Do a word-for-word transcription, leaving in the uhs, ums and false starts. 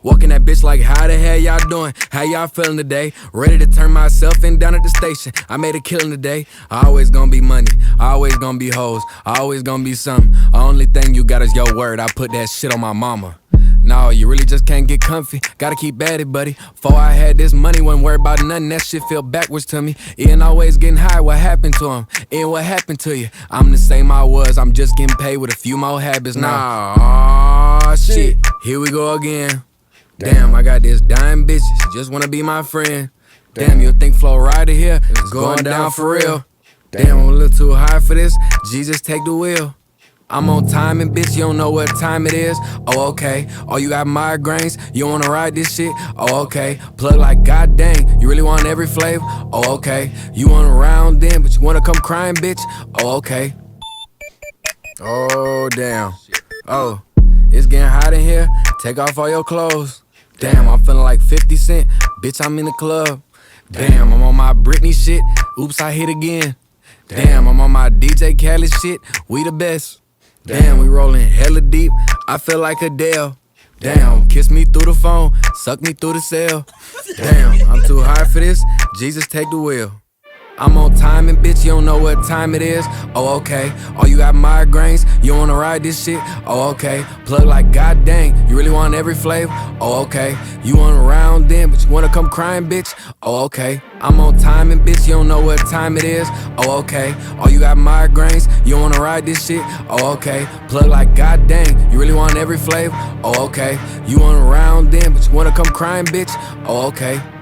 Walking that bitch like, how the hell y'all doing? How y'all feeling today? Ready to turn myself in down at the station. I made a killing today. Always gonna be money, always gonna be hoes, always gonna be something. Only thing you got is your word. I put that shit on my mama. No, you really just can't get comfy. Gotta keep at it, buddy. Before I had this money, wasn't worried about nothing. That shit feel backwards to me. Ian always getting high. What happened to him? Ian, what happened to you? I'm the same I was. I'm just getting paid with a few more habits now. Aw, shit. Here we go again. Damn, I got this dime bitch. She just wanna be my friend. Damn, you think Flo Rida here? It's going down for real. Damn, I'm a little too high for this. Jesus, take the wheel. I'm on time and bitch, you don't know what time it is. Oh, okay. Oh, you got migraines? You wanna ride this shit? Oh, okay. Plug like god dang, you really want every flavor? Oh, okay. You wanna round in, but you wanna come crying, bitch? Oh, okay. Oh, damn. Oh, it's getting hot in here. Take off all your clothes. Damn, I'm feeling like fifty cent. Bitch, I'm in the club. Damn, I'm on my Britney shit. Oops, I hit again. Damn, I'm on my D J Khaled shit. We the best. Damn, we rolling hella deep. I feel like Adele. Damn, kiss me through the phone, suck me through the cell. Damn, I'm too high for this. Jesus, take the wheel. I'm on time and bitch, you don't know what time it is. Oh, okay. Oh, you got migraines? You wanna ride this shit? Oh, okay. Plug like god dang, you really want every flavor? Oh, okay. You wanna round in, but you wanna come crying, bitch? Oh, okay. I'm on time and bitch, you don't know what time it is. Oh, okay. Oh, you got migraines? You wanna ride this shit? Oh, okay. Plug like god dang, you really want every flavor? Oh, okay. You wanna round in, but you wanna come crying, bitch? Oh, okay.